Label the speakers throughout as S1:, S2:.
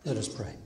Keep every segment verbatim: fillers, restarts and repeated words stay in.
S1: Let us pray.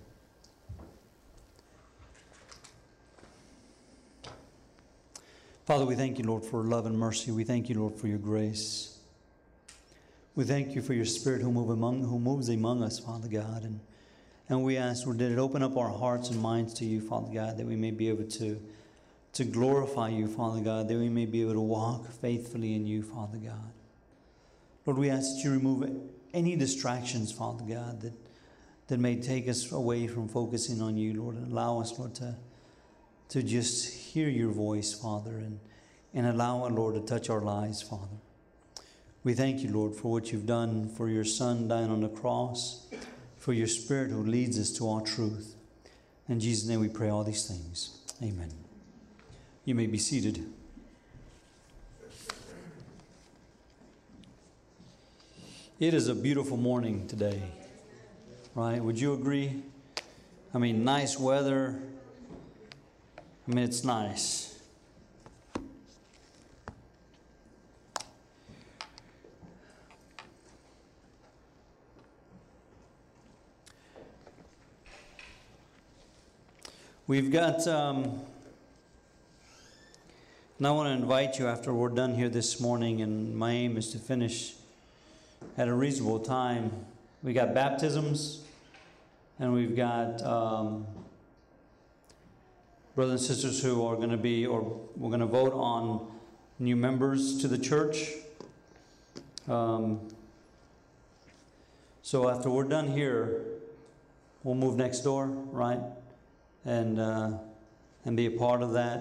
S1: Father, we thank you, Lord, for love and mercy. We thank you, Lord, for your grace. We thank you for your Spirit who move among who moves among us, Father God. And, and we ask, Lord, that it open up our hearts and minds to you, Father God, that we may be able to, to glorify you, Father God, that we may be able to walk faithfully in you, Father God. Lord, we ask that you remove any distractions, Father God, that that may take us away from focusing on you, Lord, and allow us, Lord, to, to just hear your voice, Father, and, and allow it, Lord, to touch our lives, Father. We thank you, Lord, for what you've done, for your Son dying on the cross, for your Spirit who leads us to all truth. In Jesus' name we pray all these things. Amen. You may be seated. It is a beautiful morning today. Right? Would you agree? I mean, nice weather. I mean, it's nice. We've got, um, and I want to invite you after we're done here this morning, and my aim is to finish at a reasonable time. We got baptisms. And we've got um, brothers and sisters who are going to be, or we're going to vote on new members to the church. Um, so after we're done here, we'll move next door, right? And uh, and be a part of that.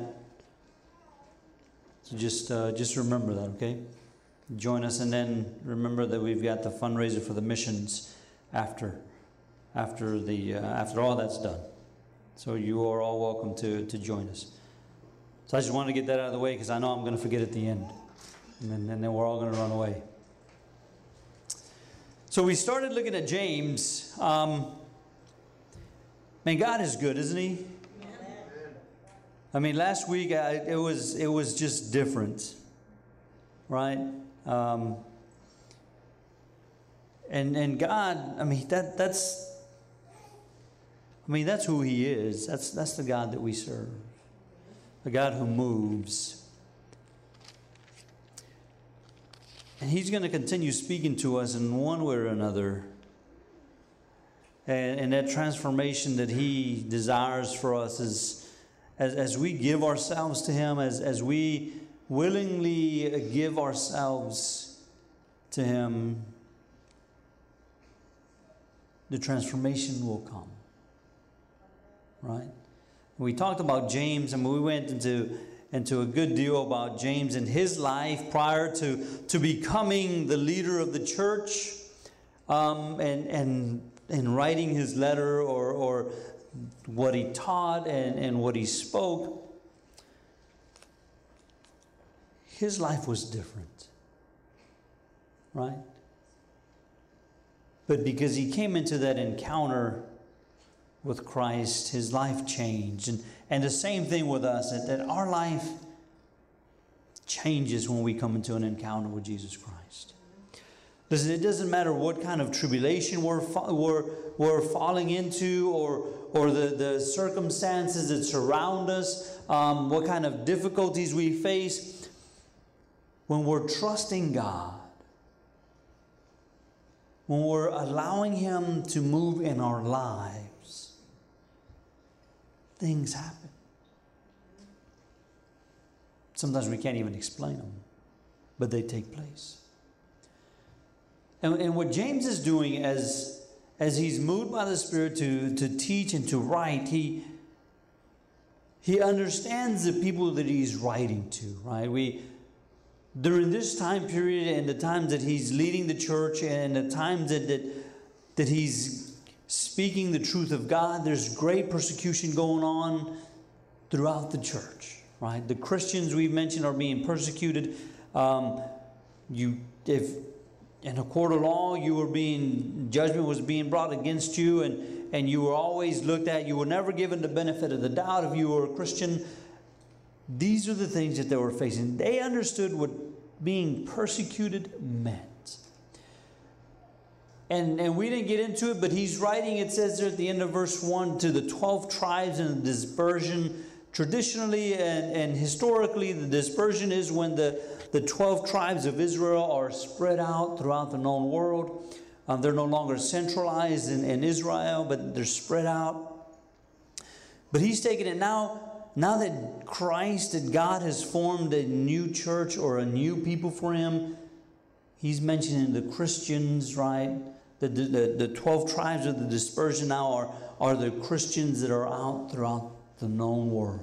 S1: So just uh, just remember that, okay? Join us, and then remember that we've got the fundraiser for the missions after. After the uh, after all that's done. So you are all welcome to, to join us. So I just wanted to get that out of the way because I know I'm going to forget at the end. And then, and then we're all going to run away. So we started looking at James. Um, man, God is good, isn't he? I mean, last week I, it was it was just different. Right? Um, and and God, I mean, that that's I mean, that's who he is. That's that's the God that we serve. A God who moves. And he's going to continue speaking to us in one way or another. And, and that transformation that he desires for us is as, as we give ourselves to him, as, as we willingly give ourselves to him, the transformation will come. Right? We talked about James, and we went into into a good deal about James and his life prior to, to becoming the leader of the church, um, and and and writing his letter, or or what he taught and, and what he spoke. His life was different. Right? But because he came into that encounter with Christ, his life changed. And, and the same thing with us, that, that our life changes when we come into an encounter with Jesus Christ. Listen, it doesn't matter what kind of tribulation we're, we're, we're falling into, or, or the, the circumstances that surround us, um, what kind of difficulties we face. When we're trusting God, when we're allowing him to move in our lives, things happen. Sometimes we can't even explain them, but they take place. And, and what James is doing, as, as he's moved by the Spirit to, to teach and to write, he, he understands the people that he's writing to, right? We, during this time period and the times that he's leading the church and the times that, that, that he's speaking the truth of God, there's great persecution going on throughout the church, right? The Christians we've mentioned are being persecuted. Um, you, if in a court of law, you were being, judgment was being brought against you, and, and you were always looked at. You were never given the benefit of the doubt if you were a Christian. These are the things that they were facing. They understood what being persecuted meant. And, and we didn't get into it, but he's writing, it says there at the end of verse one, to the twelve tribes in the dispersion. Traditionally and, and historically, the dispersion is when the, the twelve tribes of Israel are spread out throughout the known world. Um, they're no longer centralized in, in Israel, but they're spread out. But he's taking it now, now that Christ, that God has formed a new church or a new people for him, he's mentioning the Christians, right? The, the, the, the twelve tribes of the dispersion now are, are the Christians that are out throughout the known world.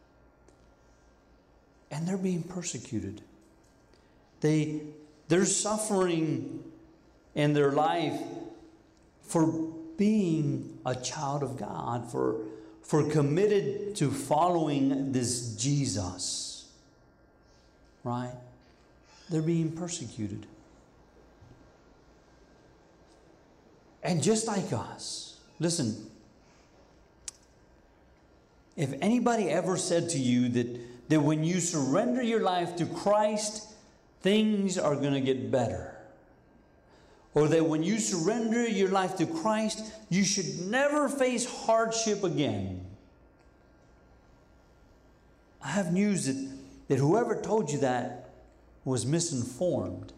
S1: And they're being persecuted. They, they're suffering in their life for being a child of God, for, for committed to following this Jesus. Right? They're being persecuted. And just like us, listen, if anybody ever said to you that, that when you surrender your life to Christ, things are going to get better, or that when you surrender your life to Christ, you should never face hardship again, I have news that, that whoever told you that was misinformed.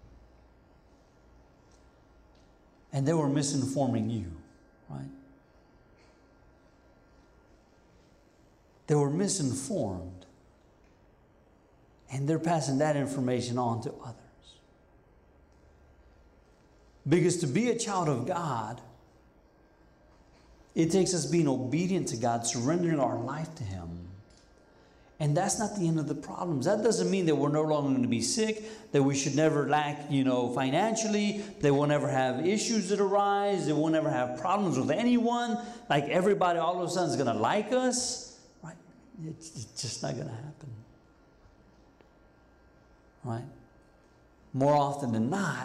S1: And they were misinforming you, right? They were misinformed. And they're passing that information on to others. Because to be a child of God, it takes us being obedient to God, surrendering our life to Him. And that's not the end of the problems. That doesn't mean that we're no longer going to be sick, that we should never lack, you know, financially, that we'll never have issues that arise, that we'll never have problems with anyone, like everybody all of a sudden is going to like us, right? It's, it's just not going to happen, right? More often than not,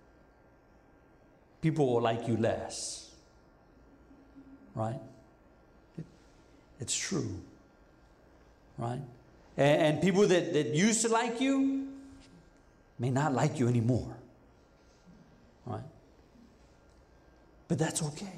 S1: people will like you less, right? It, it's true. Right? And, and people that, that used to like you may not like you anymore. Right? But that's okay.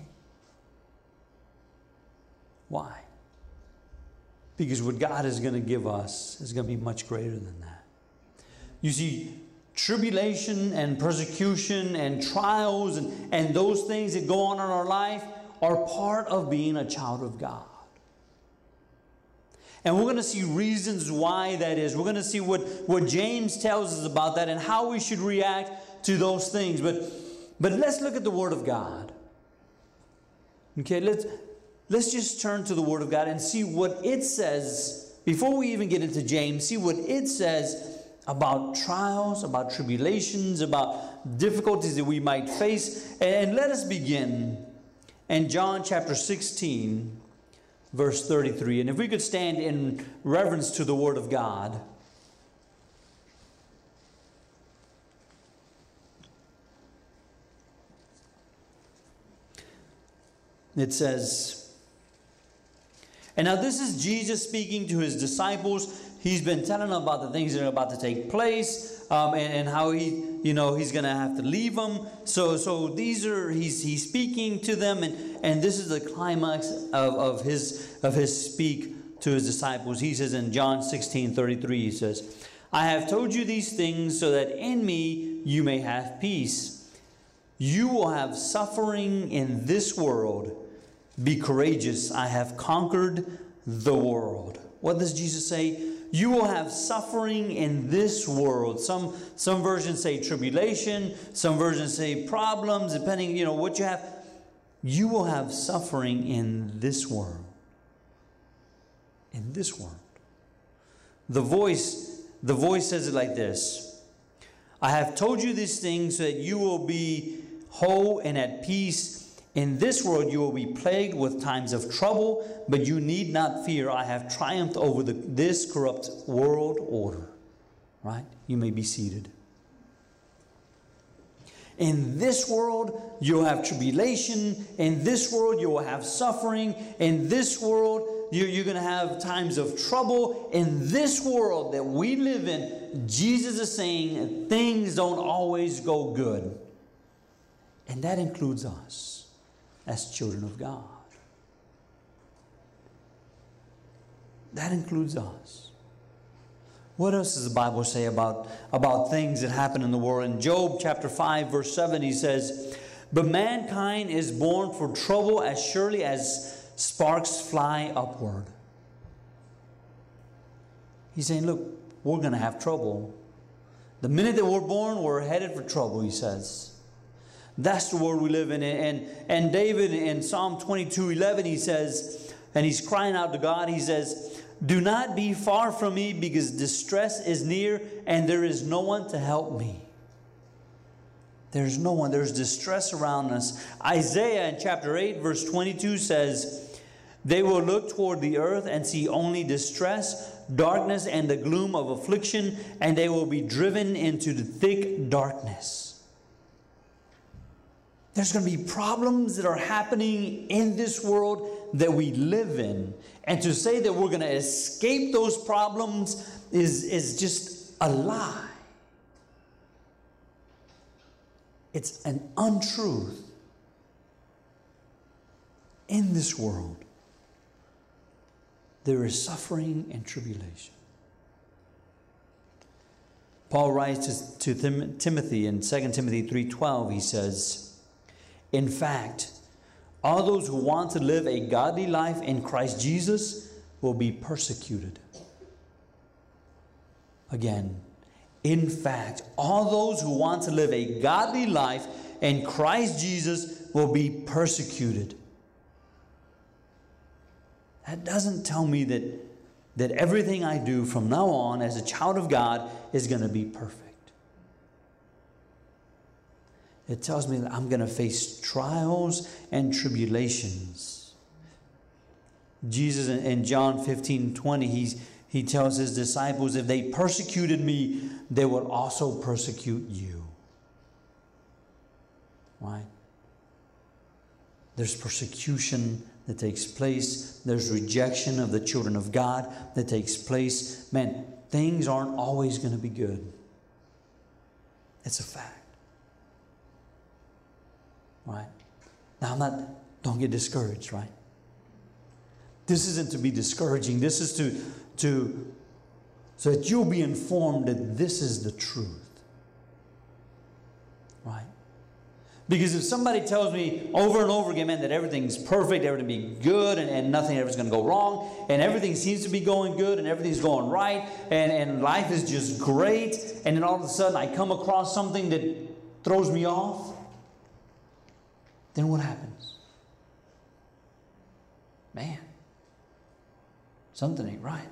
S1: Why? Because what God is going to give us is going to be much greater than that. You see, tribulation and persecution and trials and, and those things that go on in our life are part of being a child of God. And we're going to see reasons why that is. We're going to see what, what James tells us about that and how we should react to those things. But, but let's look at the Word of God. Okay, let's, let's just turn to the Word of God and see what it says. Before we even get into James, see what it says about trials, about tribulations, about difficulties that we might face. And let us begin in John chapter sixteen. Verse thirty-three. And if we could stand in reverence to the Word of God. It says, and now this is Jesus speaking to His disciples. He's been telling them about the things that are about to take place, um, and, and how he, you know, he's going to have to leave them. So, so these are he's he's speaking to them, and and this is the climax of of his of his speak to His disciples. He says in John sixteen thirty-three, he says, "I have told you these things so that in me you may have peace. You will have suffering in this world. Be courageous. I have conquered the world." What does Jesus say? You will have suffering in this world. Some some versions say tribulation. Some versions say problems, depending, you know, what you have. You will have suffering in this world. In this world. The voice, the voice says it like this. I have told you these things so that you will be whole and at peace. In this world you will be plagued with times of trouble, but you need not fear. I have triumphed over the, this corrupt world order. Right? You may be seated. In this world you'll have tribulation. In this world you will have suffering. In this world you're, you're going to have times of trouble. In this world that we live in, Jesus is saying things don't always go good. And that includes us as children of God. That includes us. What else does the Bible say about, about things that happen in the world? In Job chapter five, verse seven, he says, "But mankind is born for trouble as surely as sparks fly upward." He's saying, look, we're going to have trouble. The minute that we're born, we're headed for trouble, he says. That's the world we live in. And, and David in Psalm twenty-two eleven, he says, and he's crying out to God, he says, "Do not be far from me, because distress is near and there is no one to help me." There's no one. There's distress around us. Isaiah in chapter eight, verse twenty-two says, "They will look toward the earth and see only distress, darkness, and the gloom of affliction, and they will be driven into the thick darkness." There's going to be problems that are happening in this world that we live in. And to say that we're going to escape those problems is, is just a lie. It's an untruth. In this world, there is suffering and tribulation. Paul writes to Tim- Timothy in Second Timothy three twelve, he says, "In fact, all those who want to live a godly life in Christ Jesus will be persecuted." Again, in fact, all those who want to live a godly life in Christ Jesus will be persecuted. That doesn't tell me that, that everything I do from now on as a child of God is going to be perfect. It tells me that I'm going to face trials and tribulations. Jesus in John fifteen twenty, he's, he tells his disciples, "If they persecuted me, they will also persecute you." Right? There's persecution that takes place. There's rejection of the children of God that takes place. Man, things aren't always going to be good. It's a fact. Right? Now, I'm not, don't get discouraged, right? This isn't to be discouraging. This is to, to, so that you'll be informed that this is the truth. Right? Because if somebody tells me over and over again, man, that everything's perfect, everything be good, and, and nothing ever's going to go wrong, and everything seems to be going good, and everything's going right, and, and life is just great, and then all of a sudden I come across something that throws me off, then what happens? Man, something ain't right.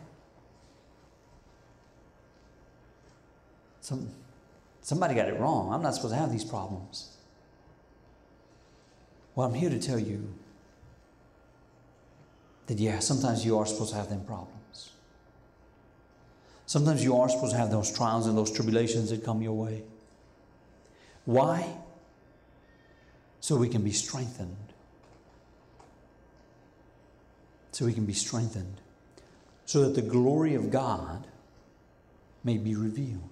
S1: Some, somebody got it wrong. I'm not supposed to have these problems. Well, I'm here to tell you that, yeah, sometimes you are supposed to have them problems. Sometimes you are supposed to have those trials and those tribulations that come your way. Why? So we can be strengthened. So we can be strengthened. So that the glory of God may be revealed.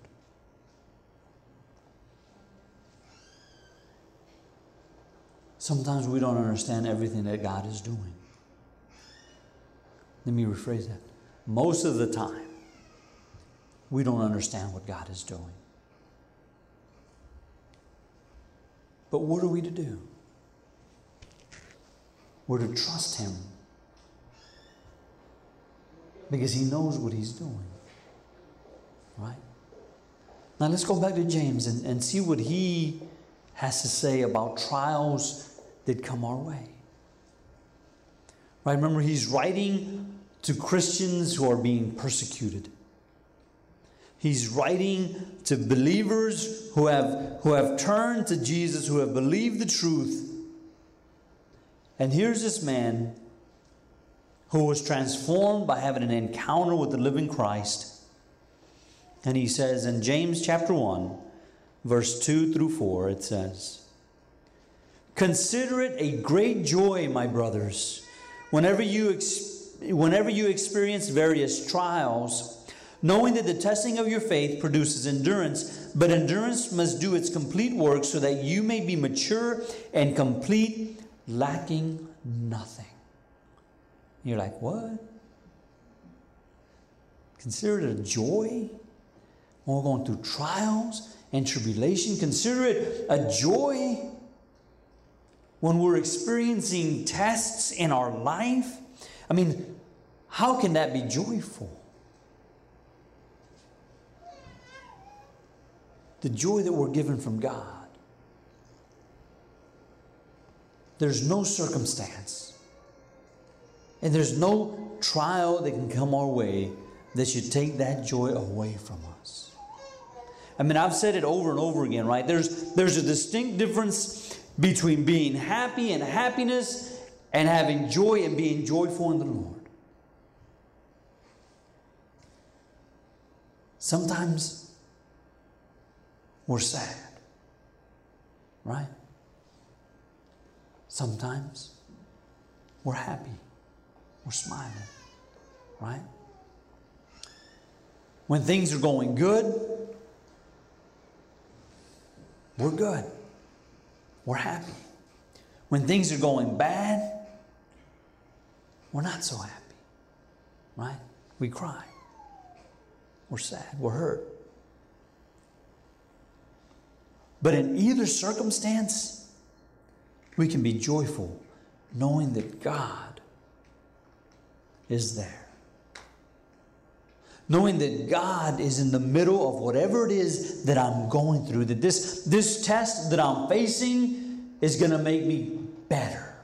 S1: Sometimes we don't understand everything that God is doing. Let me rephrase that. Most of the time, we don't understand what God is doing. But what are we to do? We're to trust Him. Because He knows what He's doing. Right? Now let's go back to James and, and see what he has to say about trials that come our way. Right? Remember, he's writing to Christians who are being persecuted. He's writing to believers who have, who have turned to Jesus, who have believed the truth. And here's this man who was transformed by having an encounter with the living Christ. And he says in James chapter one, verse two through four, it says, "Consider it a great joy, my brothers, whenever you, ex- whenever you experience various trials, knowing that the testing of your faith produces endurance, but endurance must do its complete work so that you may be mature and complete, lacking nothing. You're like, what? Consider it a joy when we're going through trials and tribulation. Consider it a joy when we're experiencing tests in our life. I mean, how can that be joyful? The joy that we're given from God. There's no circumstance and there's no trial that can come our way that should take that joy away from us. I mean, I've said it over and over again, right? There's, there's a distinct difference between being happy and happiness and having joy and being joyful in the Lord. Sometimes we're sad, right? Sometimes we're happy, we're smiling, right? When things are going good, we're good, we're happy. When things are going bad, we're not so happy, right? We cry, we're sad, we're hurt. But in either circumstance, we can be joyful knowing that God is there. Knowing that God is in the middle of whatever it is that I'm going through. That this, this test that I'm facing is going to make me better.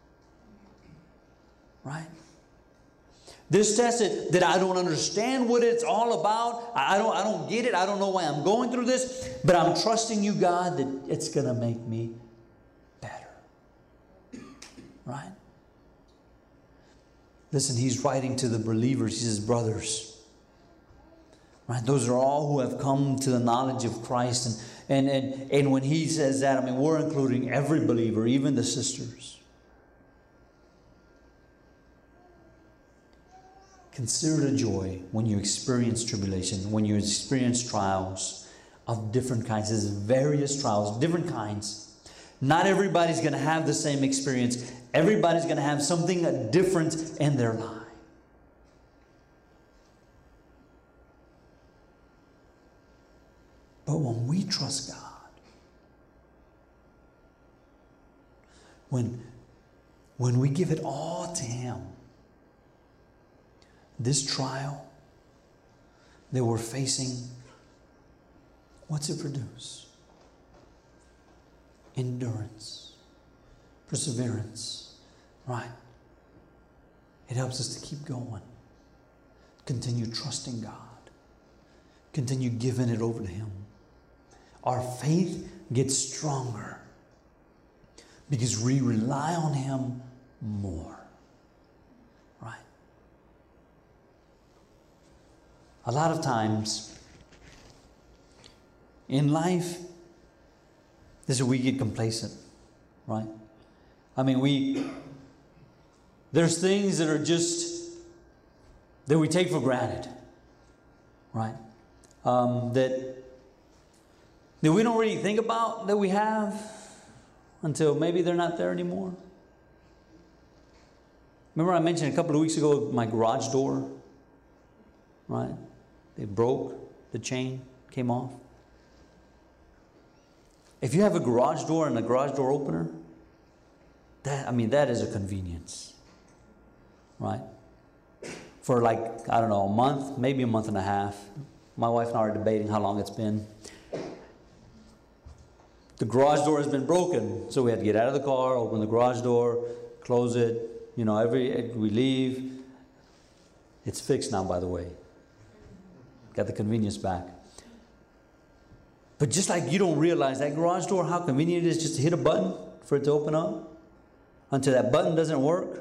S1: Right? This test that, that I don't understand what it's all about. I don't, I don't get it. I don't know why I'm going through this. But I'm trusting you, God, that it's going to make me better. Right? Listen, he's writing to the believers. He says, brothers. Right? Those are all who have come to the knowledge of Christ. And, and, and, and when he says that, I mean, we're including every believer, even the sisters. Consider it a joy when you experience tribulation, when you experience trials of different kinds. There's various trials, different kinds. Not everybody's going to have the same experience. Everybody's going to have something different in their life. But when we trust God, when, when we give it all to Him, this trial that we're facing, what's it produce? Endurance, perseverance, right? It helps us to keep going. Continue trusting God. Continue giving it over to Him. Our faith gets stronger because we rely on Him more. Right? A lot of times in life, this is where we get complacent. Right? I mean, we, there's things that are just, that we take for granted. Right? Um, that that we don't really think about that we have until maybe they're not there anymore. Remember I mentioned a couple of weeks ago my garage door, right? It broke, the chain came off. If you have a garage door and a garage door opener, that I mean that is a convenience, right? For like, I don't know, a month, maybe a month and a half. My wife and I are debating how long it's been. The garage door has been broken, so we had to get out of the car, open the garage door, close it. You know, every we leave. It's fixed now, by the way. Got the convenience back. But just like you don't realize that garage door, how convenient it is just to hit a button for it to open up, until that button doesn't work.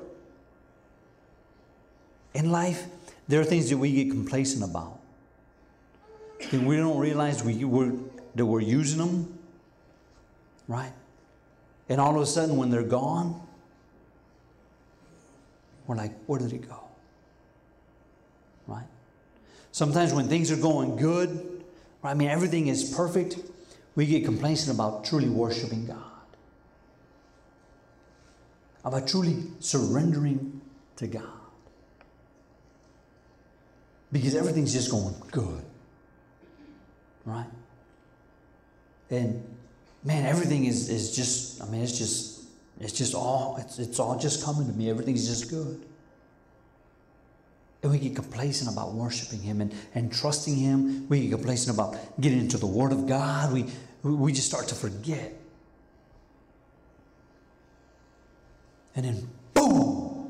S1: In life, there are things that we get complacent about. And we don't realize we, we're, that we're using them. Right? And all of a sudden when they're gone, we're like, where did it go? Right? Sometimes when things are going good, right, I mean, everything is perfect, we get complacent about truly worshiping God, about truly surrendering to God. Because everything's just going good, right? And man, everything is, is just, I mean, it's just, it's just all, it's, it's all just coming to me. Everything's just good. And we get complacent about worshiping Him and, and trusting Him. We get complacent about getting into the Word of God. We, we just start to forget. And then, boom,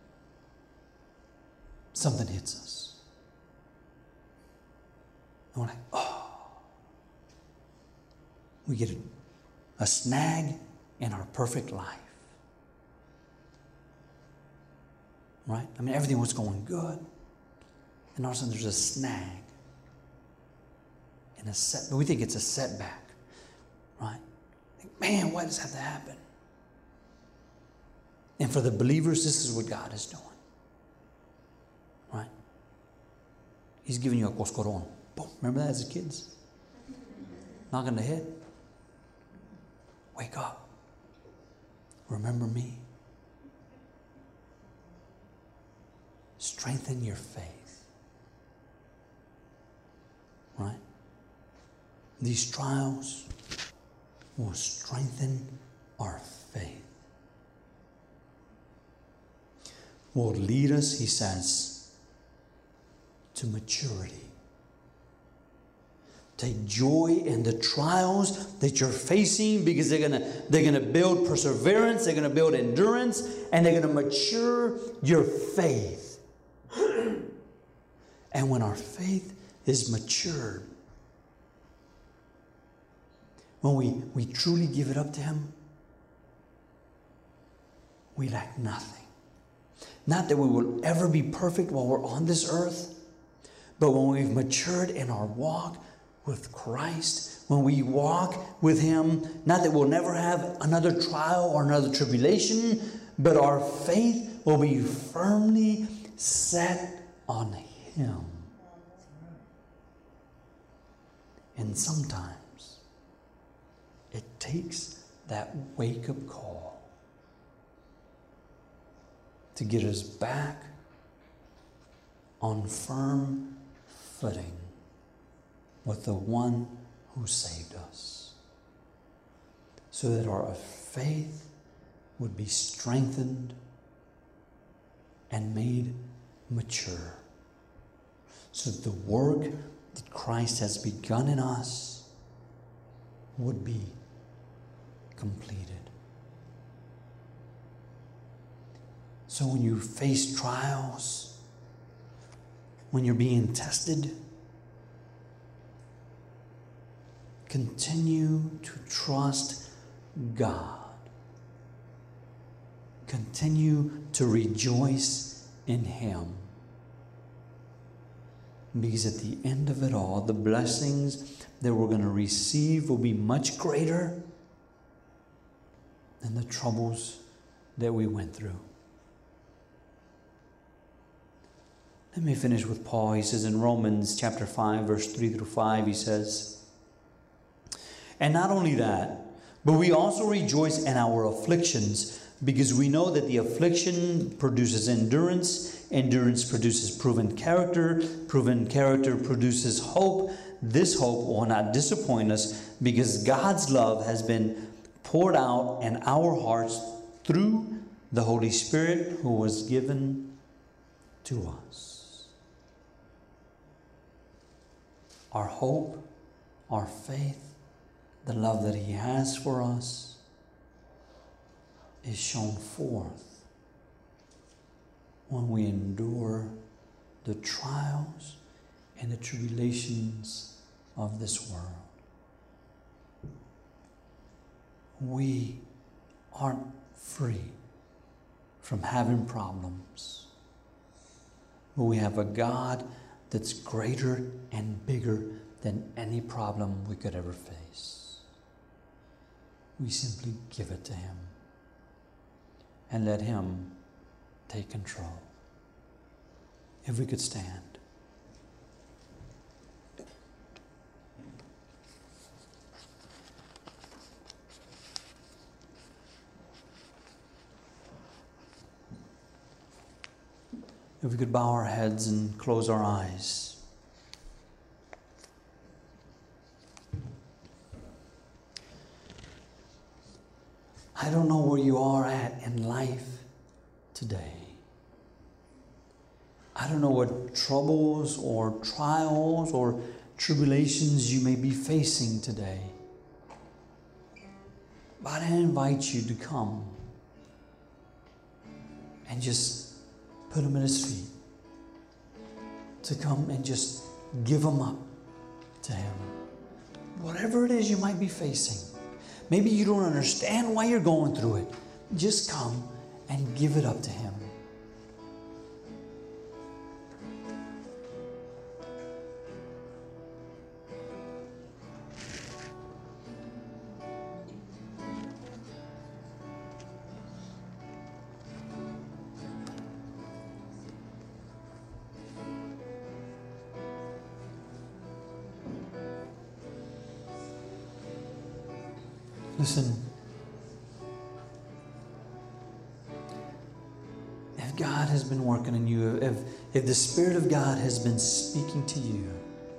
S1: something hits us. And we're like, oh. We get a, a snag in our perfect life. Right? I mean, everything was going good. And all of a sudden there's a snag. And a set, we think it's a setback. Right? Like, man, why does that have to happen? And for the believers, this is what God is doing. Right? He's giving you a coscorón. Boom. Remember that as a kids? Knock on the head. Wake up. Remember me. Strengthen your faith. Right? These trials will strengthen our faith. Will lead us, he says, to maturity. Take joy in the trials that you're facing because they're gonna they're gonna build perseverance, they're gonna build endurance, and they're gonna mature your faith. And when our faith is matured, when we, we truly give it up to Him, we lack nothing. Not that we will ever be perfect while we're on this earth, but when we've matured in our walk with Christ, when we walk with Him, not that we'll never have another trial or another tribulation, but our faith will be firmly set on Him. And sometimes it takes that wake-up call to get us back on firm footing with the one who saved us, so that our faith would be strengthened and made mature, so that the work that Christ has begun in us would be completed. So when you face trials, when you're being tested, continue to trust God. Continue to rejoice in Him. Because at the end of it all, the blessings that we're going to receive will be much greater than the troubles that we went through. Let me finish with Paul. He says in Romans chapter five, verse three through five, he says, and not only that, but we also rejoice in our afflictions, because we know that the affliction produces endurance, endurance produces proven character, proven character produces hope. This hope will not disappoint us, because God's love has been poured out in our hearts through the Holy Spirit who was given to us. Our hope, our faith, the love that He has for us is shown forth when we endure the trials and the tribulations of this world. We aren't free from having problems, but we have a God that's greater and bigger than any problem we could ever face. We simply give it to Him and let Him take control. If we could stand. If we could bow our heads and close our eyes. I don't know where you are at in life today. I don't know what troubles or trials or tribulations you may be facing today. But I invite you to come and just put them at His feet. To come and just give them up to Him. Whatever it is you might be facing. Maybe you don't understand why you're going through it. Just come and give it up to Him. Listen, if God has been working in you, if, if the Spirit of God has been speaking to you,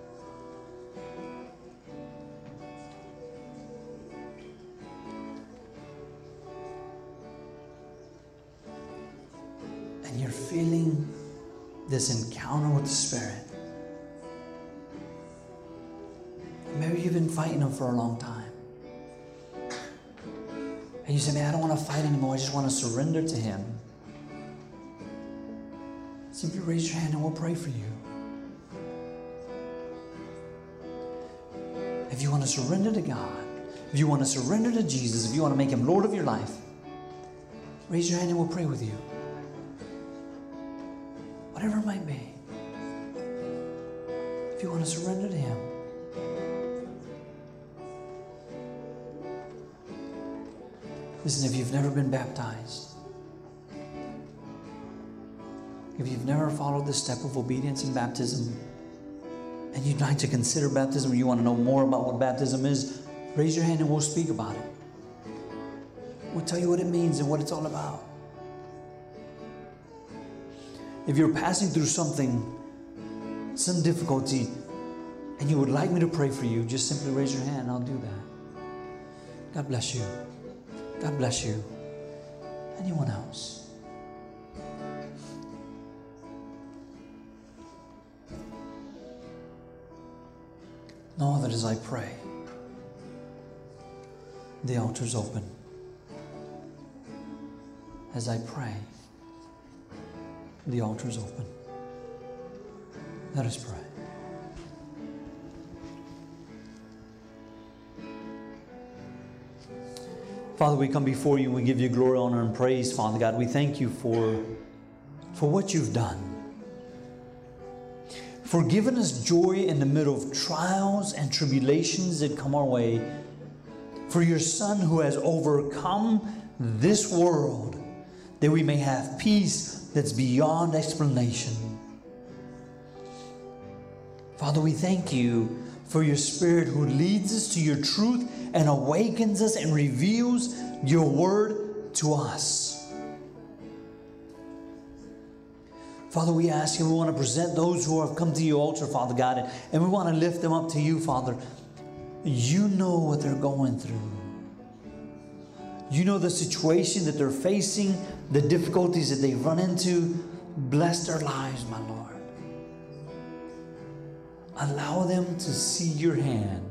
S1: and you're feeling this encounter with the Spirit, maybe you've been fighting Him for a long time. And you say, man, I don't want to fight anymore. I just want to surrender to Him. Simply raise your hand and we'll pray for you. If you want to surrender to God, if you want to surrender to Jesus, if you want to make Him Lord of your life, raise your hand and we'll pray with you. Whatever it might be. If you want to surrender to Him. Listen, if you've never been baptized, if you've never followed the step of obedience in baptism, and you'd like to consider baptism, or you want to know more about what baptism is, raise your hand and we'll speak about it. We'll tell you what it means and what it's all about. If you're passing through something, some difficulty, and you would like me to pray for you, just simply raise your hand and I'll do that. God bless you. God bless you. Anyone else? Know that as I pray, the altar's open. As I pray, the altar's open. Let us pray. Father, we come before you and we give you glory, honor, and praise, Father God. We thank you for, for what you've done. For giving us joy in the middle of trials and tribulations that come our way. For your Son who has overcome this world, that we may have peace that's beyond explanation. Father, we thank you for your Spirit who leads us to your truth and awakens us and reveals your word to us. Father, we ask you, we want to present those who have come to your altar, Father God, and we want to lift them up to you, Father. You know what they're going through. You know the situation that they're facing, the difficulties that they've run into. Bless their lives, my Lord. Allow them to see your hand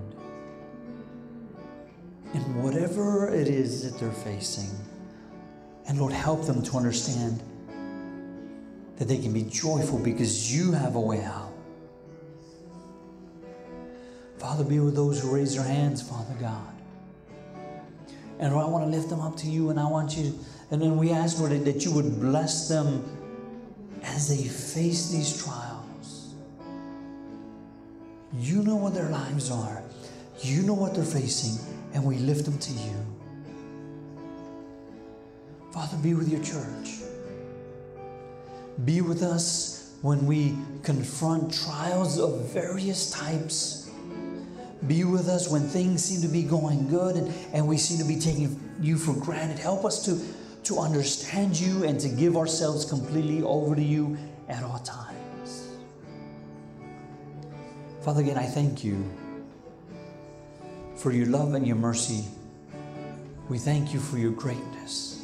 S1: in whatever it is that they're facing. And Lord, help them to understand that they can be joyful because you have a way out. Father, be with those who raise their hands, Father God. And Lord, I want to lift them up to you, and I want you, and then we ask, Lord, that you would bless them as they face these trials. You know what their lives are. You know what they're facing, and we lift them to you. Father, be with your church. Be with us when we confront trials of various types. Be with us when things seem to be going good and, and we seem to be taking you for granted. Help us to, to understand you and to give ourselves completely over to you at all times. Father, again, I thank you for your love and your mercy. We thank you for your greatness.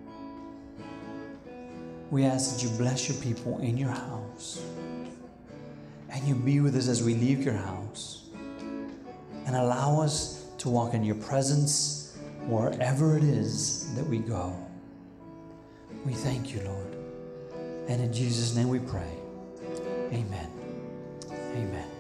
S1: We ask that you bless your people in your house, and you be with us as we leave your house, and allow us to walk in your presence wherever it is that we go. We thank you, Lord. And in Jesus' name we pray. Amen. Amen.